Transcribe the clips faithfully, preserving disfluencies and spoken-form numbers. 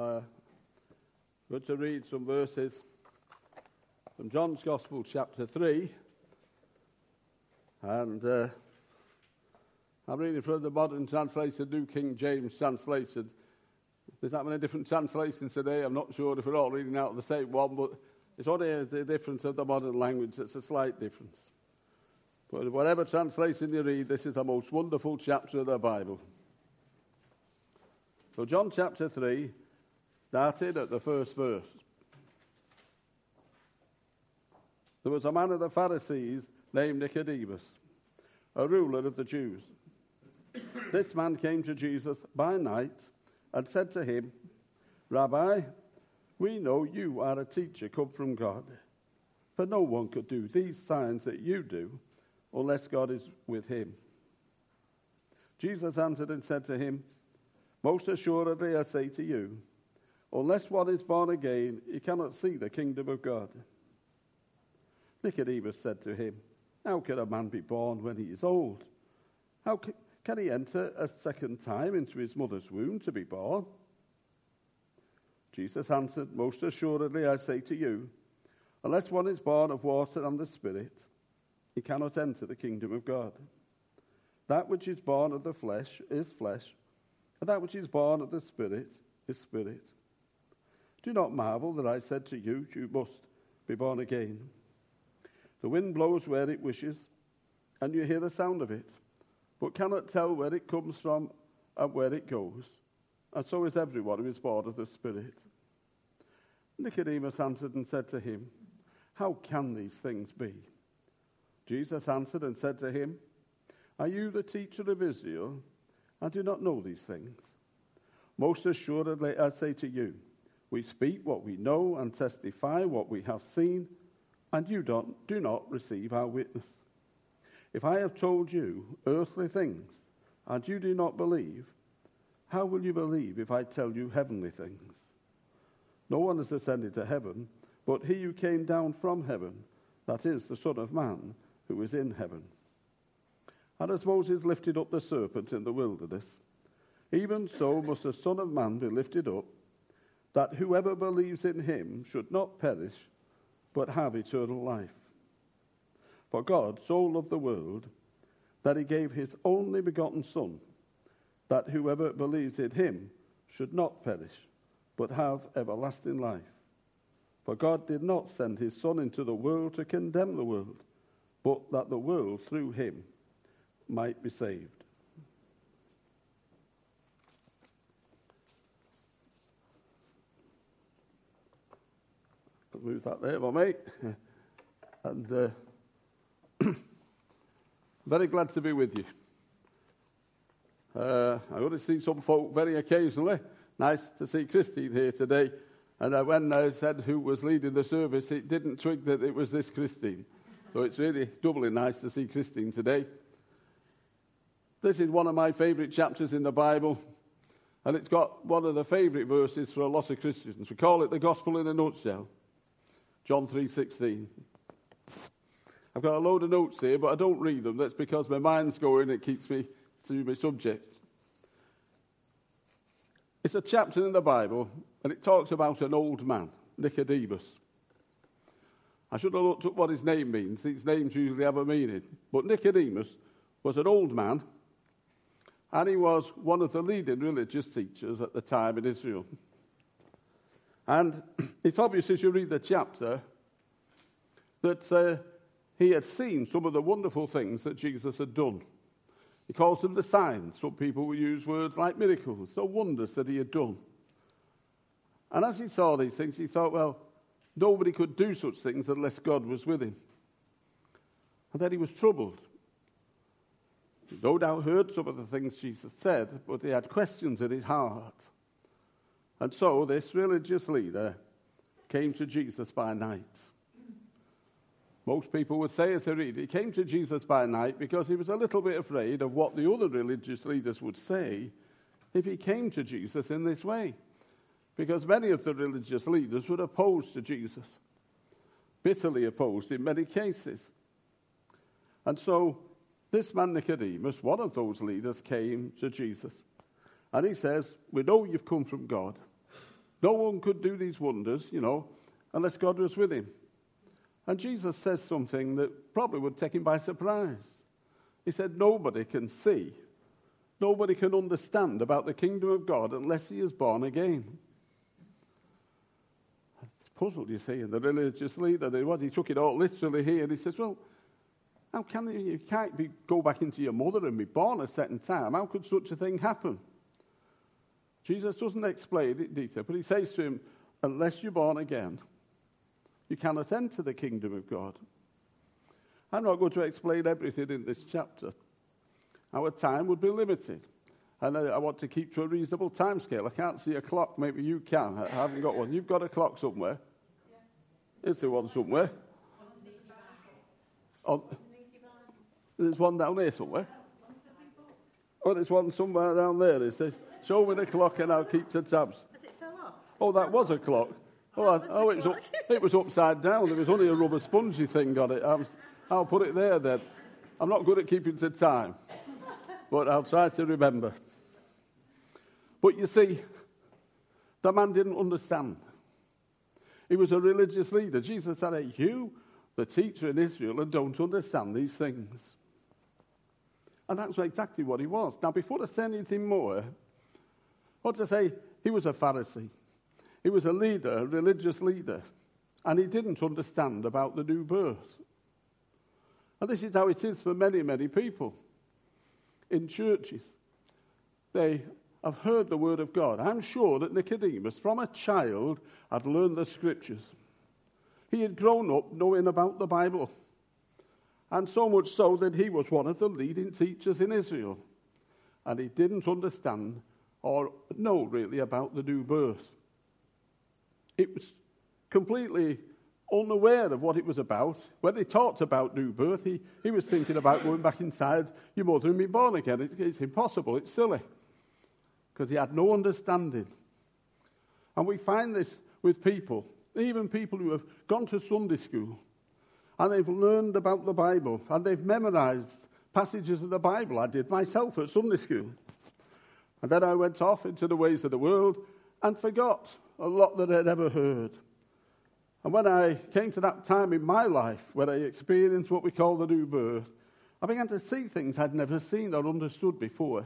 Uh, going to read some verses from John's Gospel, chapter three. And uh, I'm reading from the modern translation, New King James translation. There's that many different translations today. I'm not sure if we're all reading out of the same one, but it's only the difference of the modern language. It's a slight difference. But whatever translation you read, this is the most wonderful chapter of the Bible. So John chapter three, started at the first verse. There was a man of the Pharisees named Nicodemus, a ruler of the Jews. This man came to Jesus by night and said to him, "Rabbi, we know you are a teacher come from God, for no one could do these signs that you do unless God is with him." Jesus answered and said to him, "Most assuredly I say to you, unless one is born again, he cannot see the kingdom of God." Nicodemus said to him, "How can a man be born when he is old? How can he enter a second time into his mother's womb to be born?" Jesus answered, "Most assuredly I say to you, unless one is born of water and the Spirit, he cannot enter the kingdom of God. That which is born of the flesh is flesh, and that which is born of the Spirit is spirit. Do not marvel that I said to you, you must be born again. The wind blows where it wishes, and you hear the sound of it, but cannot tell where it comes from and where it goes. And so is everyone who is born of the Spirit." Nicodemus answered and said to him, "How can these things be?" Jesus answered and said to him, "Are you the teacher of Israel, and do not know these things? Most assuredly I say to you, we speak what we know and testify what we have seen, and you don't, do not receive our witness. If I have told you earthly things, and you do not believe, how will you believe if I tell you heavenly things? No one has ascended to heaven, but he who came down from heaven, that is, the Son of Man, who is in heaven. And as Moses lifted up the serpent in the wilderness, even so must the Son of Man be lifted up, that whoever believes in him should not perish, but have eternal life. For God so loved the world that he gave his only begotten Son, that whoever believes in him should not perish, but have everlasting life. For God did not send his Son into the world to condemn the world, but that the world through him might be saved." I'll move that there, my mate. And uh, very glad to be with you. Uh, I only see some folk very occasionally. Nice to see Christine here today. And uh, when I said who was leading the service, it didn't twig that it was this Christine. So it's really doubly nice to see Christine today. This is one of my favourite chapters in the Bible, and it's got one of the favourite verses for a lot of Christians. We call it the Gospel in a nutshell, John three sixteen. I've got a load of notes here, but I don't read them. That's because my mind's going, it keeps me to my subject. It's a chapter in the Bible, and it talks about an old man, Nicodemus. I should have looked up what his name means. These names usually have a meaning. But Nicodemus was an old man, and he was one of the leading religious teachers at the time in Israel. And it's obvious as you read the chapter that uh, he had seen some of the wonderful things that Jesus had done. He calls them the signs. Some people will use words like miracles, so wonders that he had done. And as he saw these things, he thought, well, nobody could do such things unless God was with him. And then he was troubled. He no doubt heard some of the things Jesus said, but he had questions in his heart. And so this religious leader came to Jesus by night. Most people would say, as they read, he came to Jesus by night because he was a little bit afraid of what the other religious leaders would say if he came to Jesus in this way. Because many of the religious leaders were opposed to Jesus, bitterly opposed in many cases. And so this man Nicodemus, one of those leaders, came to Jesus. And he says, "We know you've come from God, No one could do these wonders, you know, unless God was with him. And Jesus says something that probably would take him by surprise. He said, nobody can see, nobody can understand about the kingdom of God unless he is born again. It's puzzled, you see, and the religious leader, they, what, he took it all literally here, and he says, well, how can you, you can't be, go back into your mother and be born a second time? How could such a thing happen? Jesus doesn't explain it in detail, but he says to him, unless you're born again, you cannot enter the kingdom of God. I'm not going to explain everything in this chapter. Our time would be limited. And I, I want to keep to a reasonable time scale. I can't see a clock. Maybe you can. I haven't got one. You've got a clock somewhere. Yeah. Is there one somewhere? On, there's one down there somewhere. Oh, there's one somewhere down there. It says, show me the clock and I'll keep the tabs. Has it fell off? Oh, that was a clock. Oh, I, oh it, was up, it was upside down. There was only a rubber spongy thing on it. I was, I'll put it there then. I'm not good at keeping to time, but I'll try to remember. But you see, the man didn't understand. He was a religious leader. Jesus said, hey, you, the teacher in Israel, and don't understand these things. And that's exactly what he was. Now, before I say anything more, I want to say he was a Pharisee. He was a leader, a religious leader, and he didn't understand about the new birth. And this is how it is for many, many people in churches. They have heard the word of God. I'm sure that Nicodemus, from a child, had learned the scriptures. He had grown up knowing about the Bible, and so much so that he was one of the leading teachers in Israel. And he didn't understand or know really about the new birth. It was completely unaware of what it was about. When he talked about new birth, he, he was thinking about going back inside your mother and being born again. It, it's impossible. It's silly. Because he had no understanding. And we find this with people, even people who have gone to Sunday school, and they've learned about the Bible, and they've memorized passages of the Bible. I did myself at Sunday school. And then I went off into the ways of the world and forgot a lot that I'd ever heard. And when I came to that time in my life where I experienced what we call the new birth, I began to see things I'd never seen or understood before.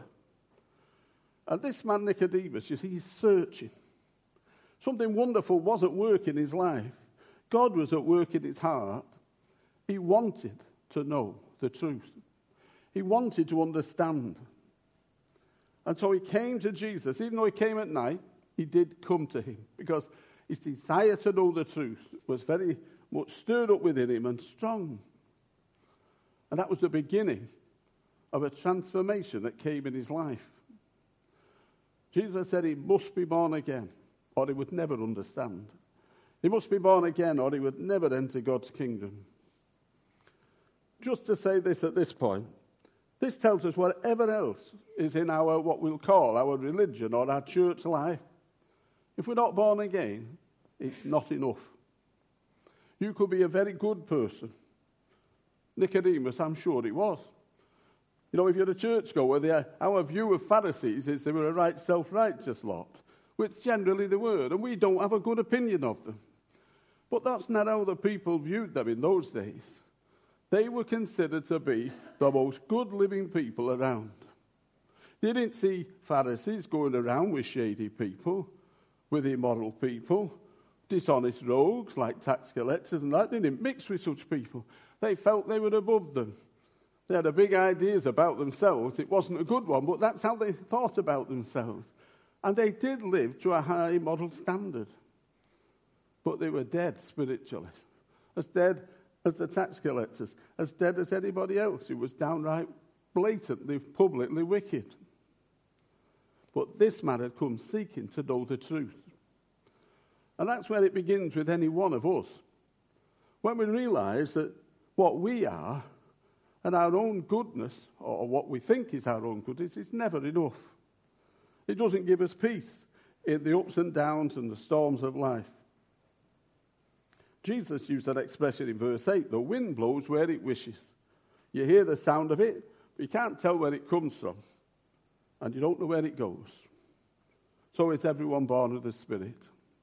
And this man Nicodemus, you see, he's searching. Something wonderful was at work in his life. God was at work in his heart. He wanted to know the truth. He wanted to understand. And so he came to Jesus. Even though he came at night, he did come to him because his desire to know the truth was very much stirred up within him and strong. And that was the beginning of a transformation that came in his life. Jesus said he must be born again or he would never understand. He must be born again or he would never enter God's kingdom. Just to say this at this point, this tells us whatever else is in our, what we'll call our religion or our church life. If we're not born again, it's not enough. You could be a very good person. Nicodemus, I'm sure he was. You know, if you're a churchgoer, the, our view of Pharisees is they were a right self-righteous lot, which generally they were, and we don't have a good opinion of them. But that's not how the people viewed them in those days. They were considered to be the most good living people around. They didn't see Pharisees going around with shady people, with immoral people, dishonest rogues like tax collectors and that. They didn't mix with such people. They felt they were above them. They had a big ideas about themselves. It wasn't a good one, but that's how they thought about themselves. And they did live to a high moral standard. But they were dead spiritually. As dead as the tax collectors. As dead as anybody else who was downright blatantly, publicly wicked. But this man had come seeking to know the truth. And that's where it begins with any one of us. When we realize that what we are and our own goodness, or what we think is our own goodness, is never enough. It doesn't give us peace in the ups and downs and the storms of life. Jesus used that expression in verse eight, the wind blows where it wishes. You hear the sound of it, but you can't tell where it comes from. And you don't know where it goes. So is everyone born of the Spirit.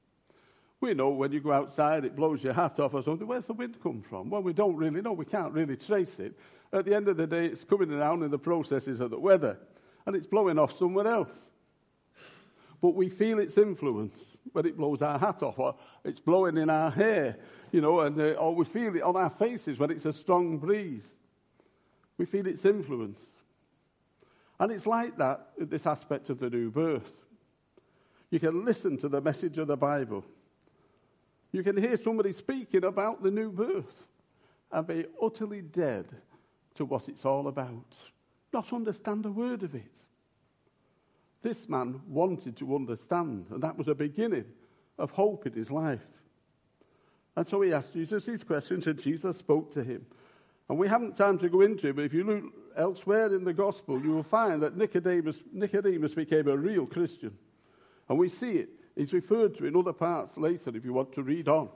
We know when you go outside, it blows your hat off or something. Where's the wind come from? Well, we don't really know. We can't really trace it. At the end of the day, it's coming around in the processes of the weather, and it's blowing off somewhere else. But we feel its influence when it blows our hat off, or it's blowing in our hair, you know, and uh, or we feel it on our faces when it's a strong breeze. We feel its influence. And it's like that in this aspect of the new birth. You can listen to the message of the Bible. You can hear somebody speaking about the new birth and be utterly dead to what it's all about. Not understand a word of it. This man wanted to understand, and that was a beginning of hope in his life. And so he asked Jesus these questions, and Jesus spoke to him. And we haven't time to go into it, but if you look elsewhere in the gospel, you will find that Nicodemus, Nicodemus became a real Christian. And we see it. It's referred to in other parts later if you want to read on.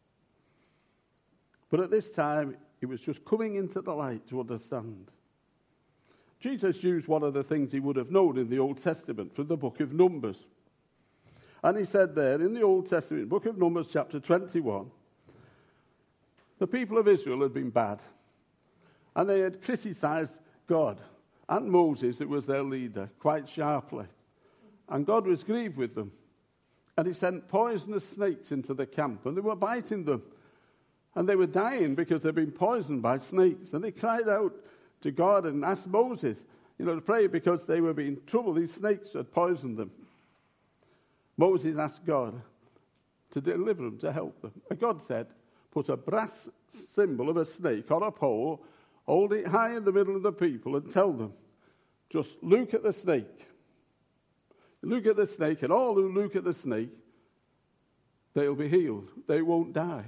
But at this time, he was just coming into the light to understand. Jesus used one of the things he would have known in the Old Testament from the book of Numbers. And he said there, in the Old Testament, book of Numbers, chapter twenty-one, the people of Israel had been bad. And they had criticized God and Moses, who was their leader, quite sharply. And God was grieved with them. And he sent poisonous snakes into the camp, and they were biting them. And they were dying because they'd been poisoned by snakes. And they cried out to God and asked Moses, you know, to pray because they were being in trouble. These snakes had poisoned them. Moses asked God to deliver them, to help them. And God said, put a brass symbol of a snake on a pole, hold it high in the middle of the people, and tell them, just look at the snake. Look at the snake, and all who look at the snake, they'll be healed. They won't die.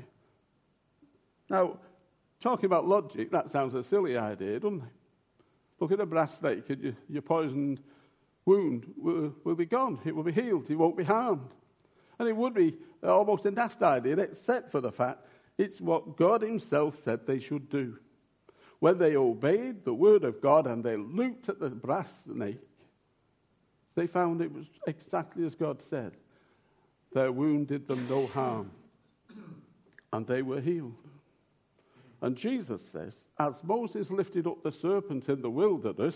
Now, talking about logic, that sounds a silly idea, doesn't it? Look at a brass snake, and your, your poisoned wound will, will be gone. It will be healed. It won't be harmed. And it would be almost a daft idea, except for the fact it's what God himself said they should do. When they obeyed the word of God and they looked at the brass snake, they found it was exactly as God said. Their wound did them no harm, and they were healed. And Jesus says, as Moses lifted up the serpent in the wilderness,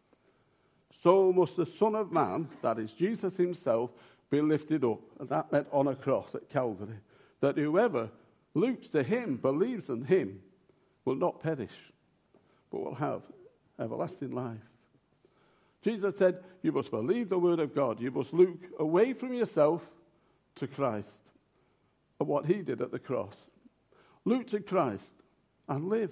so must the Son of Man, that is Jesus himself, be lifted up. And that meant on a cross at Calvary, that whoever looks to him, believes in him, will not perish, but will have everlasting life. Jesus said, you must believe the word of God. You must look away from yourself to Christ and what he did at the cross. Look to Christ and live.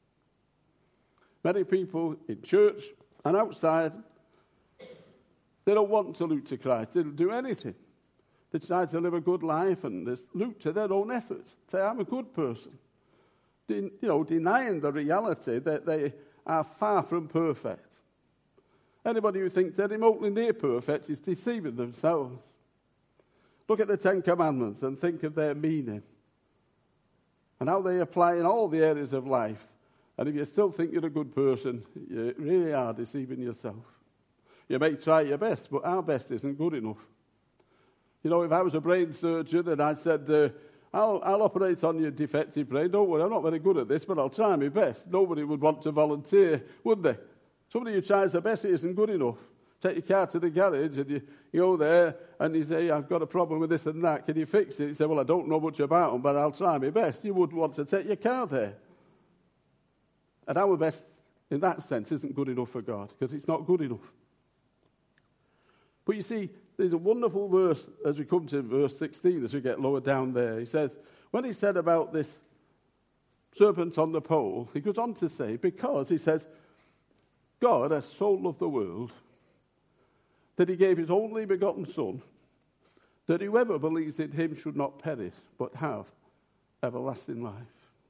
Many people in church and outside, they don't want to look to Christ. They don't do anything. They try to live a good life and they look to their own efforts. Say, I'm a good person. Den- you know, denying the reality that they are far from perfect. Anybody who thinks they're remotely near perfect is deceiving themselves. Look at the Ten Commandments and think of their meaning and how they apply in all the areas of life. And if you still think you're a good person, you really are deceiving yourself. You may try your best, but our best isn't good enough. You know, if I was a brain surgeon and I said, uh, I'll, I'll operate on your defective brain, don't worry, I'm not very good at this, but I'll try my best. Nobody would want to volunteer, would they? Somebody who tries their best, it isn't good enough. Take your car to the garage and you, you go there and you say, I've got a problem with this and that, can you fix it? You say, well, I don't know much about them, but I'll try my best. You would want to take your car there. And our best, in that sense, isn't good enough for God, because it's not good enough. But you see, there's a wonderful verse as we come to verse sixteen, as we get lower down there. He says, when he said about this serpent on the pole, he goes on to say, because, he says, God has so loved the world that he gave his only begotten Son, that whoever believes in him should not perish, but have everlasting life.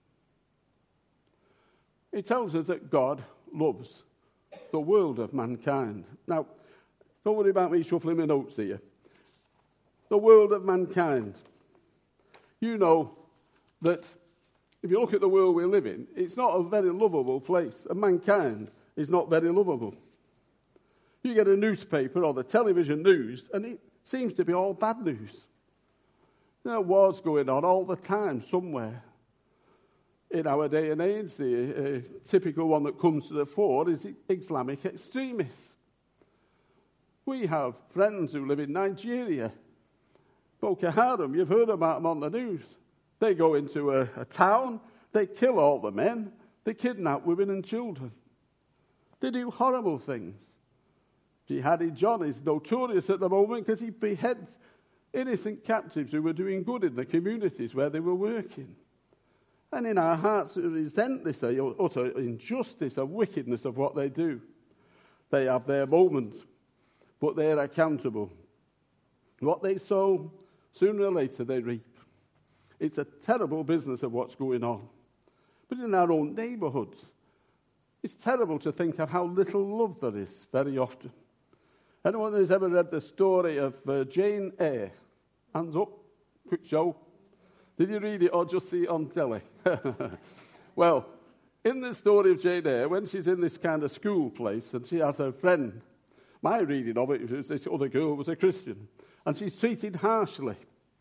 It tells us that God loves the world of mankind. Now, don't worry about me shuffling my notes here. The world of mankind. You know that if you look at the world we live in, it's not a very lovable place, and mankind is not very lovable. You get a newspaper or the television news, and it seems to be all bad news. There are wars going on all the time somewhere. In our day and age, the uh, typical one that comes to the fore is Islamic extremists. We have friends who live in Nigeria. Boko Haram, you've heard about them on the news. They go into a, a town, they kill all the men, they kidnap women and children. They do horrible things. Jihadi John is notorious at the moment because he beheads innocent captives who were doing good in the communities where they were working. And in our hearts we resent this utter injustice and wickedness of what they do. They have their moments, but they're accountable. What they sow, sooner or later they reap. It's a terrible business of what's going on. But in our own neighbourhoods, it's terrible to think of how little love there is very often. Anyone who's ever read the story of uh, Jane Eyre? Hands up, quick show. Did you read it or just see it on telly? Well, in the story of Jane Eyre, when she's in this kind of school place and she has her friend, my reading of it was this other girl was a Christian, and she's treated harshly.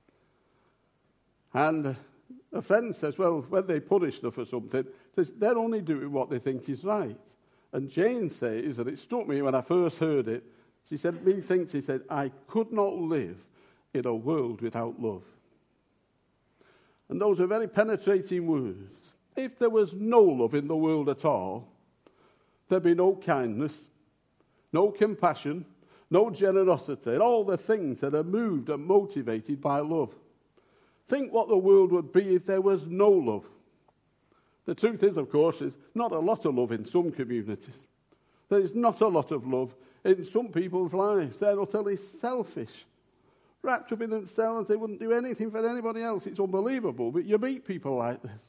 And a friend says, well, when they punish her for something, says, they're only doing what they think is right. And Jane says, and it struck me when I first heard it, she said, methinks, she said, I could not live in a world without love. And those are very penetrating words. If there was no love in the world at all, there'd be no kindness, no compassion, no generosity, and all the things that are moved and motivated by love. Think what the world would be if there was no love. The truth is, of course, there's not a lot of love in some communities. There is not a lot of love in some people's lives. They're utterly selfish. Wrapped up in themselves, they wouldn't do anything for anybody else. It's unbelievable, but you meet people like this.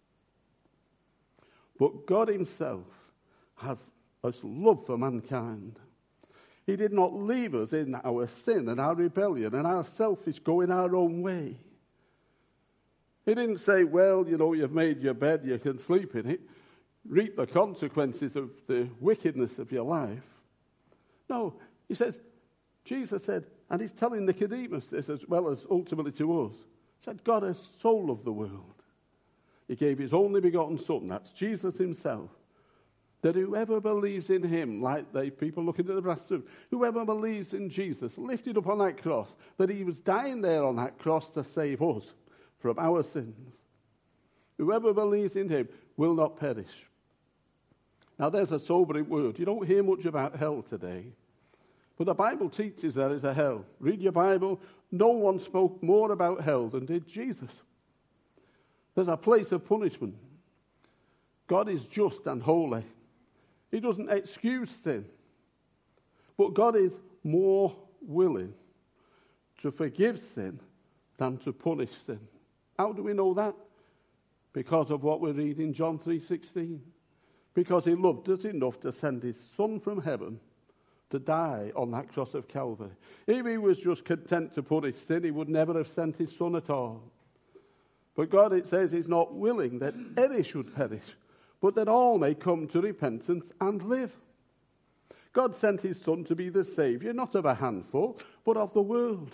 But God himself has a love for mankind. He did not leave us in our sin and our rebellion and our selfish going our own way. He didn't say, well, you know, you've made your bed, you can sleep in it. Reap the consequences of the wickedness of your life. No, he says, Jesus said, and he's telling Nicodemus this as well as ultimately to us. He said, God has so loved the world. He gave his only begotten Son, that's Jesus himself, that whoever believes in him, like the people looking at the brass tomb, whoever believes in Jesus, lifted up on that cross, that he was dying there on that cross to save us from our sins. Whoever believes in him will not perish. Now there's a sobering word. You don't hear much about hell today. But the Bible teaches there is a hell. Read your Bible. No one spoke more about hell than did Jesus. There's a place of punishment. God is just and holy. He doesn't excuse sin. But God is more willing to forgive sin than to punish sin. How do we know that? Because of what we read in John three sixteen. Because he loved us enough to send his Son from heaven to die on that cross of Calvary. If he was just content to punish sin, he would never have sent his Son at all. But God, it says, is not willing that any should perish, but that all may come to repentance and live. God sent his Son to be the Saviour, not of a handful, but of the world.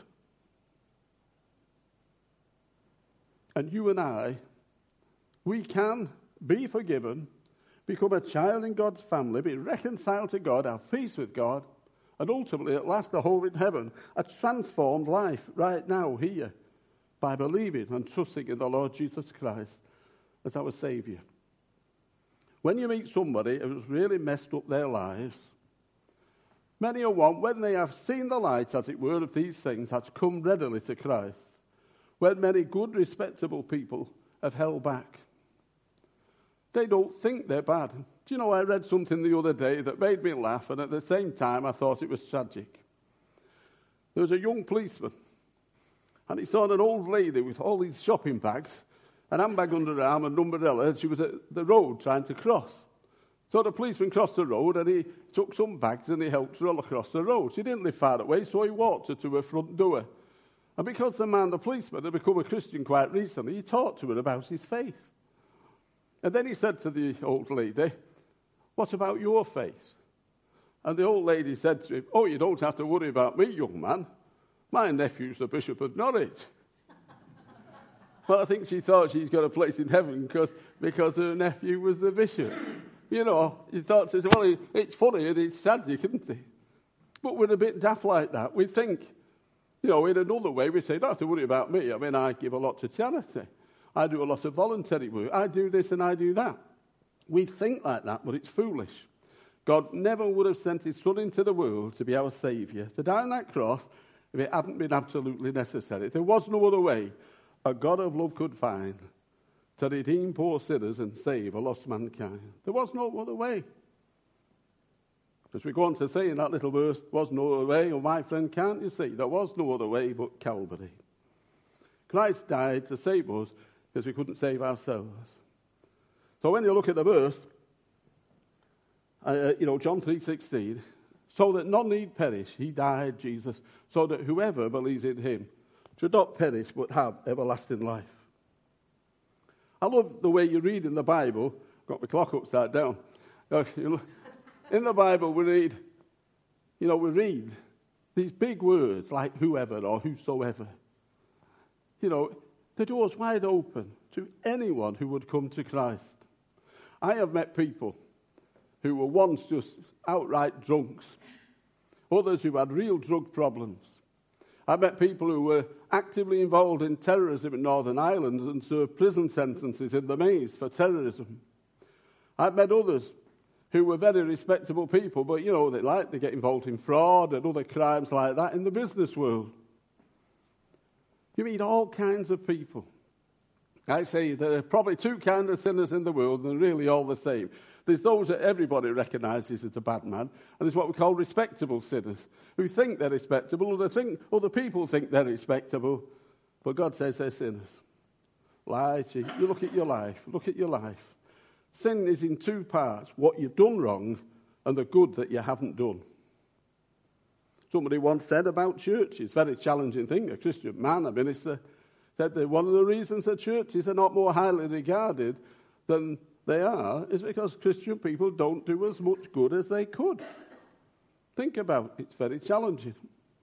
And you and I, we can be forgiven, become a child in God's family, be reconciled to God, have peace with God, and ultimately, at last, a home in heaven, a transformed life right now, here, by believing and trusting in the Lord Jesus Christ as our Saviour. When you meet somebody who's really messed up their lives, many a one, when they have seen the light, as it were, of these things, has come readily to Christ. When many good, respectable people have held back. They don't think they're bad. Do you know, I read something the other day that made me laugh, and at the same time I thought it was tragic. There was a young policeman, and he saw an old lady with all these shopping bags, an handbag under her arm, and an umbrella, and she was at the road trying to cross. So the policeman crossed the road, and he took some bags and he helped her all across the road. She didn't live far away, so he walked her to her front door. And because the man, the policeman, had become a Christian quite recently, he talked to her about his faith. And then he said to the old lady, what about your faith? And the old lady said to him, oh, you don't have to worry about me, young man. My nephew's the Bishop of Norwich. Well, I think she thought she's got a place in heaven because, because her nephew was the bishop. You know, he thought, well, it's funny and it's tragic, isn't it? But we're a bit daft like that. We think, you know, in another way, we say, don't have to worry about me. I mean, I give a lot to charity. I do a lot of voluntary work. I do this and I do that. We think like that, but it's foolish. God never would have sent his Son into the world to be our Saviour, to die on that cross, if it hadn't been absolutely necessary. If there was no other way a God of love could find to redeem poor sinners and save a lost mankind. There was no other way. As we go on to say in that little verse, there was no other way, oh my friend, can't you see? There was no other way but Calvary. Christ died to save us because we couldn't save ourselves. So when you look at the verse, uh, you know, John three sixteen, so that none need perish, he died, Jesus, so that whoever believes in him should not perish but have everlasting life. I love the way you read in the Bible. Got my clock upside down. In the Bible we read, you know, we read these big words like whoever or whosoever. You know, the door's wide open to anyone who would come to Christ. I have met people who were once just outright drunks, others who had real drug problems. I met people who were actively involved in terrorism in Northern Ireland and served prison sentences in the maze for terrorism. I've met others who were very respectable people, but, you know, they like to get involved in fraud and other crimes like that in the business world. You meet all kinds of people. I say there are probably two kinds of sinners in the world, and they're really all the same. There's those that everybody recognises as a bad man, and there's what we call respectable sinners, who think they're respectable, or they think other people think they're respectable, but God says they're sinners. Lie to you. You look at your life. Look at your life. Sin is in two parts, what you've done wrong and the good that you haven't done. Somebody once said about churches, very challenging thing, a Christian man, a minister, said that one of the reasons that churches are not more highly regarded than they are is because Christian people don't do as much good as they could. Think about it. It's very challenging.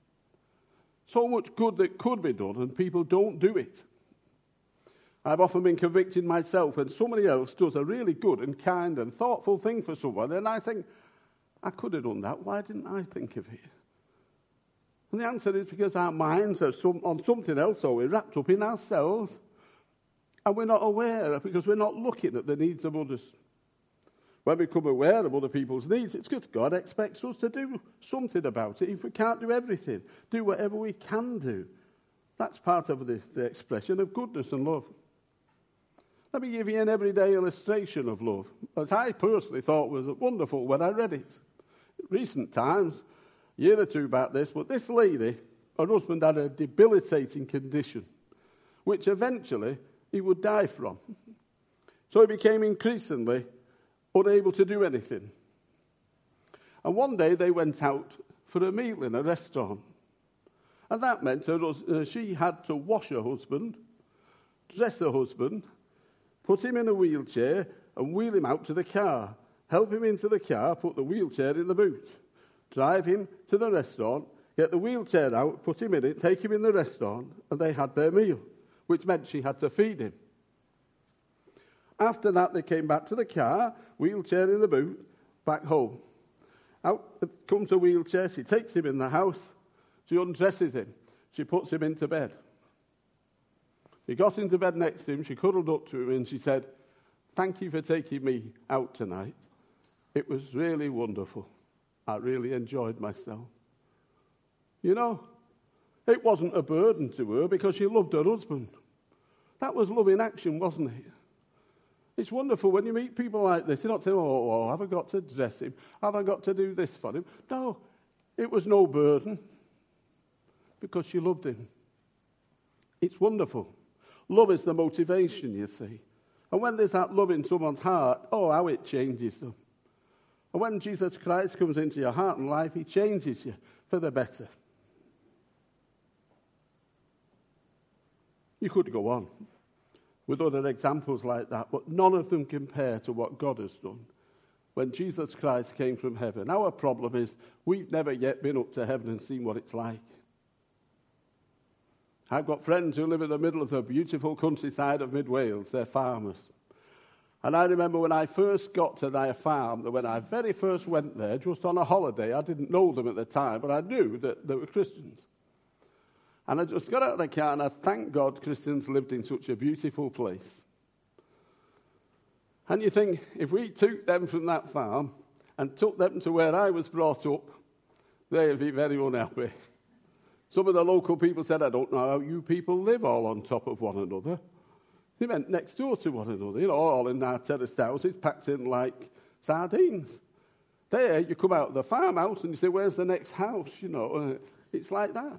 So much good that could be done, and people don't do it. I've often been convicted myself when somebody else does a really good and kind and thoughtful thing for someone, and I think, I could have done that. Why didn't I think of it? And the answer is because our minds are some, on something else, or we're wrapped up in ourselves, and we're not aware, because we're not looking at the needs of others. When we become aware of other people's needs, it's because God expects us to do something about it. If we can't do everything, do whatever we can do. That's part of the, the expression of goodness and love. Let me give you an everyday illustration of love, as I personally thought was wonderful when I read it. Recent times, a year or two about this, but this lady, her husband had a debilitating condition, which eventually he would die from. So he became increasingly unable to do anything. And one day they went out for a meal in a restaurant. And that meant her, uh, she had to wash her husband, dress her husband, put him in a wheelchair and wheel him out to the car, help him into the car, put the wheelchair in the boot, drive him to the restaurant, get the wheelchair out, put him in it, take him in the restaurant, and they had their meal, which meant she had to feed him. After that, they came back to the car, wheelchair in the boot, back home. Out comes a wheelchair, she takes him in the house, she undresses him, she puts him into bed. She got into bed next to him, she cuddled up to him, and she said, "Thank you for taking me out tonight. It was really wonderful. I really enjoyed myself." You know, it wasn't a burden to her because she loved her husband. That was love in action, wasn't it? It's wonderful when you meet people like this. You're not saying, oh, oh, have I got to dress him? Have I got to do this for him? No, it was no burden because she loved him. It's wonderful. Love is the motivation, you see. And when there's that love in someone's heart, oh, how it changes them. And when Jesus Christ comes into your heart and life, he changes you for the better. You could go on with other examples like that, but none of them compare to what God has done when Jesus Christ came from heaven. Our problem is we've never yet been up to heaven and seen what it's like. I've got friends who live in the middle of the beautiful countryside of Mid Wales. They're farmers. And I remember when I first got to their farm, that when I very first went there, just on a holiday, I didn't know them at the time, but I knew that they were Christians. And I just got out of the car and I thank God Christians lived in such a beautiful place. And you think, if we took them from that farm and took them to where I was brought up, they'd be very unhappy. Some of the local people said, I don't know how you people live all on top of one another. They meant next door to one another, you know, all in our terraced houses, packed in like sardines. There, you come out of the farmhouse and you say, where's the next house, you know? It's like that.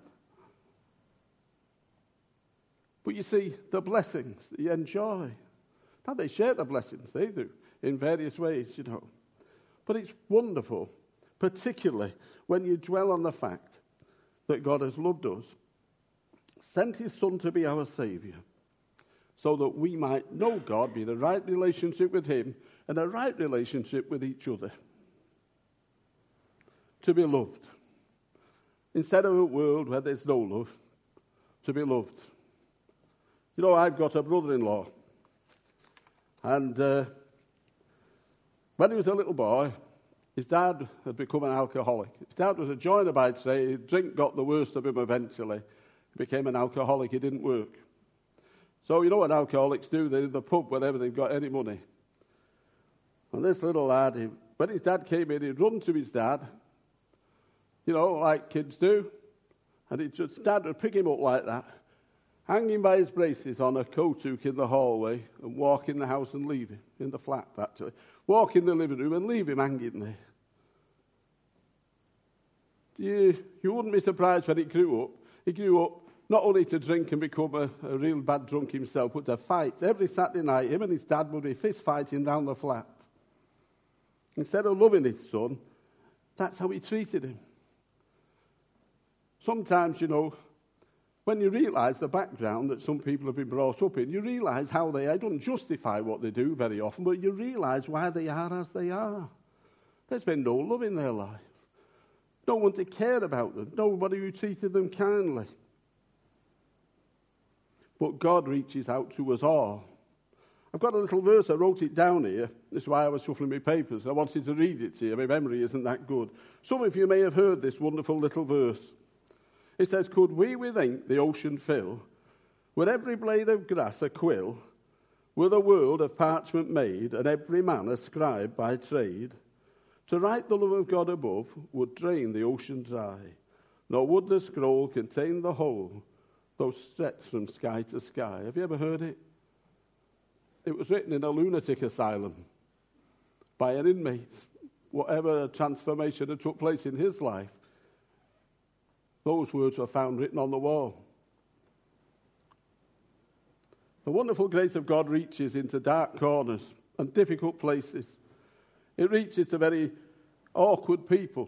But you see, the blessings that you enjoy. Now, they share the blessings, they do, in various ways, you know. But it's wonderful, particularly when you dwell on the fact that God has loved us, sent his Son to be our Saviour, so that we might know God, be in a right relationship with him, and a right relationship with each other. To be loved. Instead of a world where there's no love, to be loved. You know, I've got a brother-in-law, and uh, when he was a little boy, his dad had become an alcoholic. His dad was a joiner by trade. Drink got the worst of him eventually. He became an alcoholic. He didn't work. So you know what alcoholics do? They're in the pub whenever they've got any money. And this little lad, he, when his dad came in, he'd run to his dad, you know, like kids do. And he'd just, Dad would pick him up like that, hang him by his braces on a coat hook in the hallway, and walk in the house and leave him, in the flat actually. Walk in the living room and leave him hanging there. You, you wouldn't be surprised when he grew up. He grew up not only to drink and become a, a real bad drunk himself, but to fight. Every Saturday night, him and his dad would be fist fighting round the flat. Instead of loving his son, that's how he treated him. Sometimes, you know, when you realise the background that some people have been brought up in, you realise how they are. It doesn't justify what they do very often, but you realise why they are as they are. There's been no love in their life. No one to care about them. Nobody who treated them kindly. But God reaches out to us all. I've got a little verse, I wrote it down here. This is why I was shuffling my papers. I wanted to read it to you. My memory isn't that good. Some of you may have heard this wonderful little verse. It says, could we with ink the ocean fill, with every blade of grass a quill, with a world of parchment made, and every man a scribe by trade, to write the love of God above would drain the ocean dry, nor would the scroll contain the whole, though stretched from sky to sky. Have you ever heard it? It was written in a lunatic asylum by an inmate. Whatever transformation had took place in his life, those words were found written on the wall. The wonderful grace of God reaches into dark corners and difficult places. It reaches to very awkward people.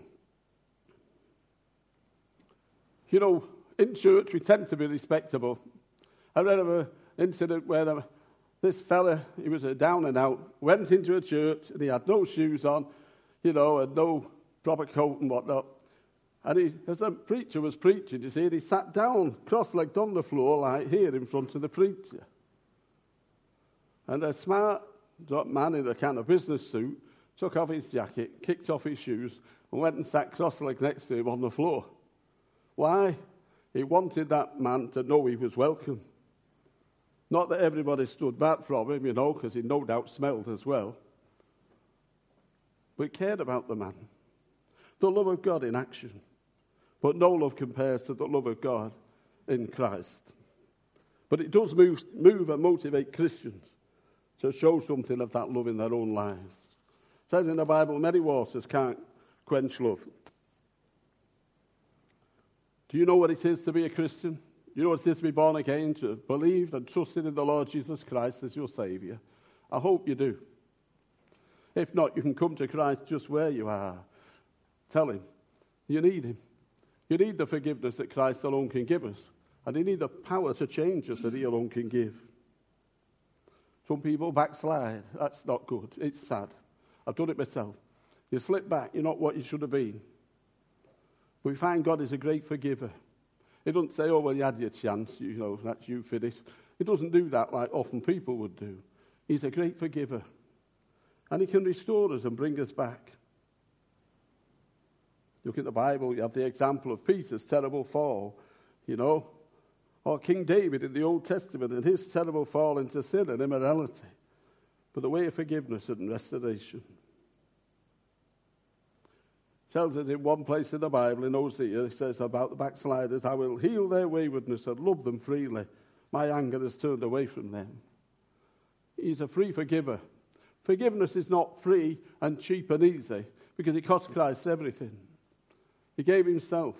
You know, in church we tend to be respectable. I read of an incident where um, this fella, he was a down and out, went into a church and he had no shoes on, you know, and no proper coat and whatnot. And he, as the preacher was preaching, you see, he sat down, cross-legged on the floor, like here in front of the preacher. And a smart man in a kind of business suit took off his jacket, kicked off his shoes, and went and sat cross-legged next to him on the floor. Why? He wanted that man to know he was welcome. Not that everybody stood back from him, you know, because he no doubt smelled as well. But he cared about the man. The love of God in action. But no love compares to the love of God in Christ. But it does move, move and motivate Christians to show something of that love in their own lives. It says in the Bible, many waters can't quench love. Do you know what it is to be a Christian? Do you know what it is to be born again, to believe and trust in the Lord Jesus Christ as your Saviour? I hope you do. If not, you can come to Christ just where you are. Tell him you need him. You need the forgiveness that Christ alone can give us. And you need the power to change us that he alone can give. Some people backslide. That's not good. It's sad. I've done it myself. You slip back. You're not what you should have been. But we find God is a great forgiver. He doesn't say, oh, well, you had your chance, you know, that's you finished. He doesn't do that like often people would do. He's a great forgiver. And he can restore us and bring us back. Look at the Bible, you have the example of Peter's terrible fall, you know, or King David in the Old Testament and his terrible fall into sin and immorality. But the way of forgiveness and restoration. It tells us in one place in the Bible, in Hosea, it says about the backsliders, I will heal their waywardness and love them freely. My anger has turned away from them. He's a free forgiver. Forgiveness is not free and cheap and easy because it cost Christ everything. He gave himself.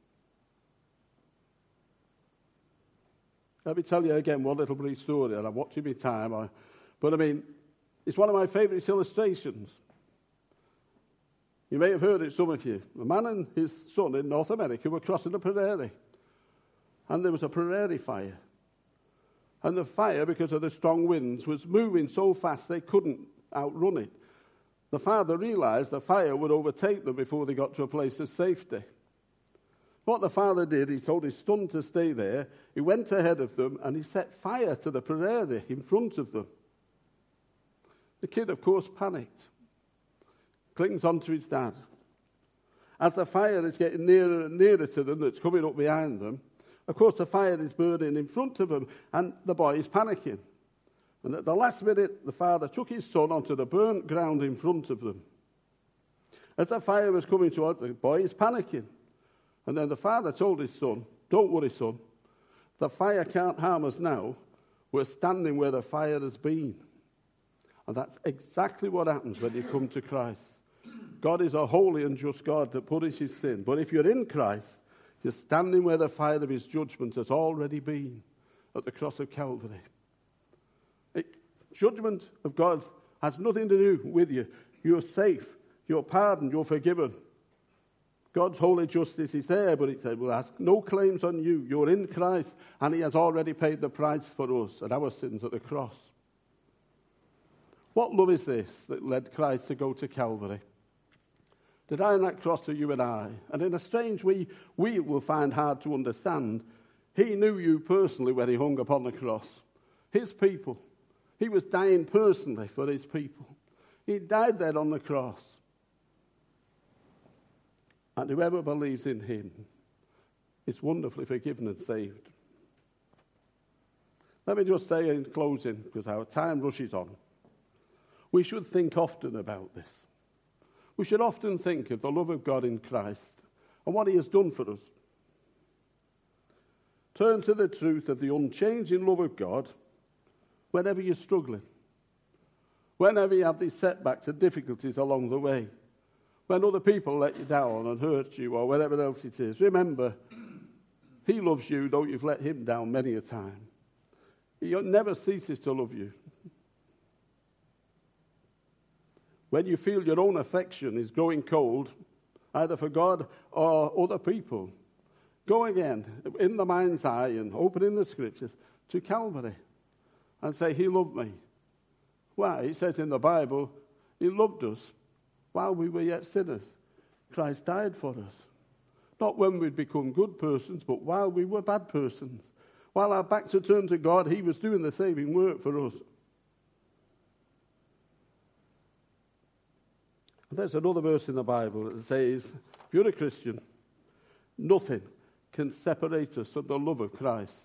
Let me tell you again one little brief story, and I'm watching my time. I, but I mean, it's one of my favourite illustrations. You may have heard it, some of you. A man and his son in North America were crossing a prairie, and there was a prairie fire. And the fire, because of the strong winds, was moving so fast they couldn't outrun it. The father realized the fire would overtake them before they got to a place of safety. What the father did, he told his son to stay there. He went ahead of them and he set fire to the prairie in front of them. The kid, of course, panicked, clings onto his dad. As the fire is getting nearer and nearer to them, that's coming up behind them, of course, the fire is burning in front of them, and the boy is panicking. And at the last minute, the father took his son onto the burnt ground in front of them. As the fire was coming towards the boy, is panicking. And then the father told his son, don't worry, son. The fire can't harm us now. We're standing where the fire has been. And that's exactly what happens when you come to Christ. God is a holy and just God that punishes sin. But if you're in Christ, you're standing where the fire of his judgment has already been at the cross of Calvary. It, judgment of God has nothing to do with you. You're safe. You're pardoned. You're forgiven. God's holy justice is there, but it said, well, has no claims on you. You're in Christ, and he has already paid the price for us and our sins at the cross. What love is this that led Christ to go to Calvary? To die on that cross for you and I. And in a strange way, we will find hard to understand. He knew you personally when he hung upon the cross. His people. He was dying personally for his people. He died there on the cross. And whoever believes in him is wonderfully forgiven and saved. Let me just say in closing, because our time rushes on, we should think often about this. We should often think of the love of God in Christ and what he has done for us. Turn to the truth of the unchanging love of God whenever you're struggling, whenever you have these setbacks and difficulties along the way, when other people let you down and hurt you or whatever else it is. Remember, he loves you, though you've let him down many a time. He never ceases to love you. When you feel your own affection is growing cold, either for God or other people, go again in the mind's eye and open in the scriptures to Calvary and say, he loved me. Why? It says in the Bible, he loved us while we were yet sinners. Christ died for us. Not when we'd become good persons, but while we were bad persons. While our backs were turned to God, he was doing the saving work for us. There's another verse in the Bible that says, if you're a Christian, nothing can separate us from the love of Christ.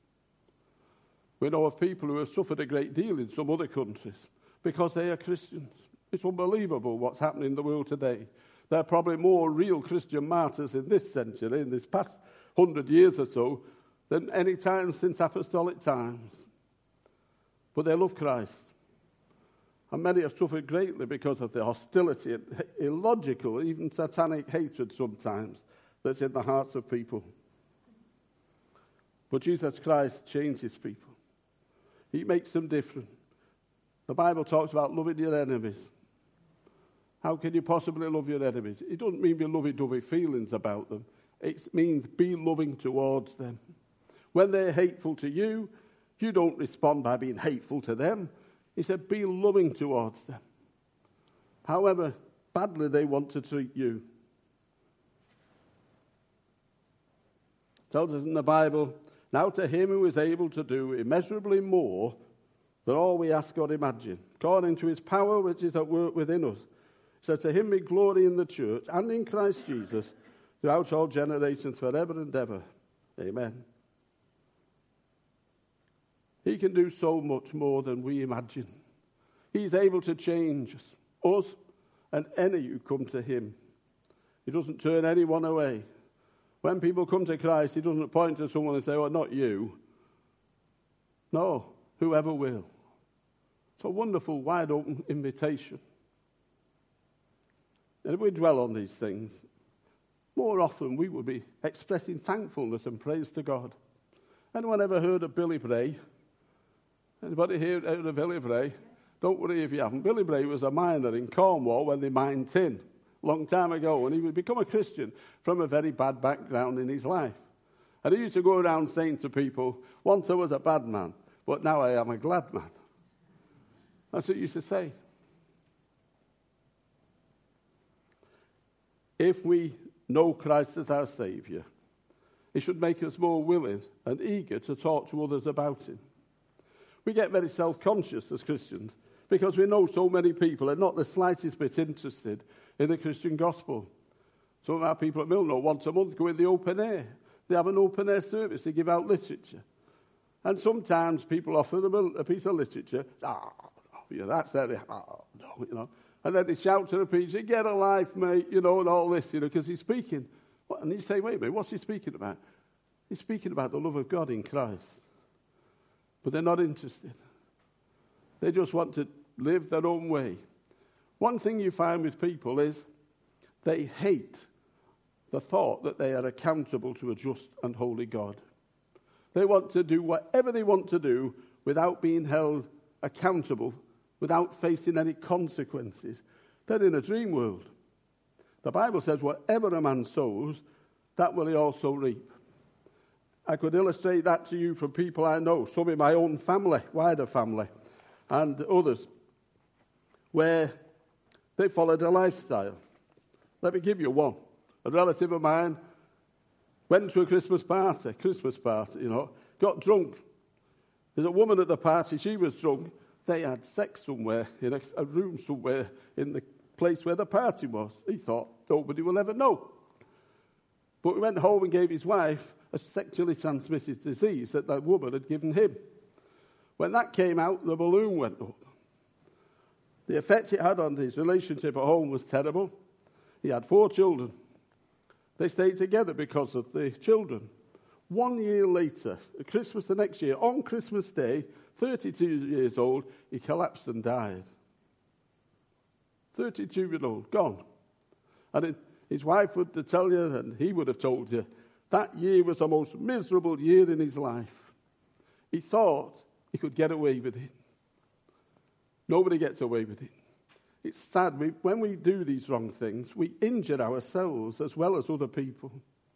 We know of people who have suffered a great deal in some other countries because they are Christians. It's unbelievable what's happening in the world today. There are probably more real Christian martyrs in this century, in this past hundred years or so, than any time since apostolic times. But they love Christ. And many have suffered greatly because of the hostility and illogical, even satanic hatred sometimes that's in the hearts of people. But Jesus Christ changes people. He makes them different. The Bible talks about loving your enemies. How can you possibly love your enemies? It doesn't mean be lovey-dovey feelings about them. It means be loving towards them. When they're hateful to you, you don't respond by being hateful to them. He said, be loving towards them. However badly they want to treat you. It tells us in the Bible, now to him who is able to do immeasurably more than all we ask or imagine, according to his power which is at work within us. So to him be glory in the church and in Christ Jesus throughout all generations, forever and ever. Amen. He can do so much more than we imagine. He's able to change us, us and any who come to him. He doesn't turn anyone away. When people come to Christ, he doesn't point to someone and say, oh, not you. No, whoever will. It's a wonderful, wide-open invitation. And if we dwell on these things, more often we will be expressing thankfulness and praise to God. Anyone ever heard of Billy Bray? Anybody here heard of Billy Bray? Don't worry if you haven't. Billy Bray was a miner in Cornwall when they mined tin, a long time ago, and he would become a Christian from a very bad background in his life. And he used to go around saying to people, once I was a bad man, but now I am a glad man. That's what he used to say. If we know Christ as our Saviour, it should make us more willing and eager to talk to others about him. We get very self-conscious as Christians because we know so many people are not the slightest bit interested in the Christian gospel. Some of our people at Milno once a month go in the open air. They have an open air service. They give out literature. And sometimes people offer them a, a piece of literature. Ah, oh, yeah, that's there. Oh, no, you know. And then they shout to the preacher, get a life, mate, you know, and all this, you know, because he's speaking. And you say, wait a minute, what's he speaking about? He's speaking about the love of God in Christ. But they're not interested. They just want to live their own way. One thing you find with people is they hate the thought that they are accountable to a just and holy God. They want to do whatever they want to do without being held accountable, without facing any consequences. They're in a dream world. The Bible says whatever a man sows, that will he also reap. I could illustrate that to you from people I know, some in my own family, wider family, and others, where they followed a lifestyle. Let me give you one. A relative of mine went to a Christmas party, Christmas party, you know, got drunk. There's a woman at the party, she was drunk. They had sex somewhere, in a, a room somewhere in the place where the party was. He thought, nobody will ever know. But he went home and gave his wife a sexually transmitted disease that that woman had given him. When that came out, the balloon went up. The effect it had on his relationship at home was terrible. He had four children. They stayed together because of the children. One year later, at Christmas the next year, on Christmas Day, thirty-two years old, he collapsed and died. thirty-two-year-old, gone. And it, his wife would tell you, and he would have told you, that year was the most miserable year in his life. He thought he could get away with it. Nobody gets away with it. It's sad. We, when we do these wrong things, we injure ourselves as well as other people.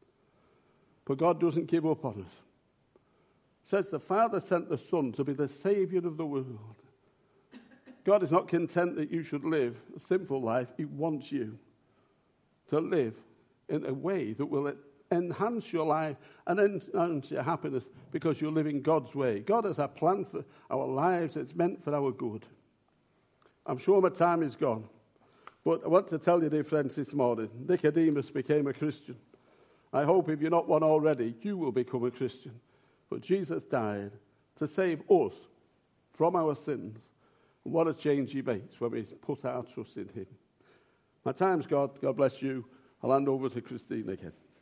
But God doesn't give up on us. It says the Father sent the Son to be the Saviour of the world. God is not content that you should live a simple life. He wants you to live in a way that will enhance your life and enhance your happiness because you're living God's way. God has a plan for our lives. It's meant for our good. I'm sure my time is gone. But I want to tell you, dear friends, this morning, Nicodemus became a Christian. I hope if you're not one already, you will become a Christian. But Jesus died to save us from our sins. And what a change he makes when we put our trust in him. My time's gone. God bless you. I'll hand over to Christine again.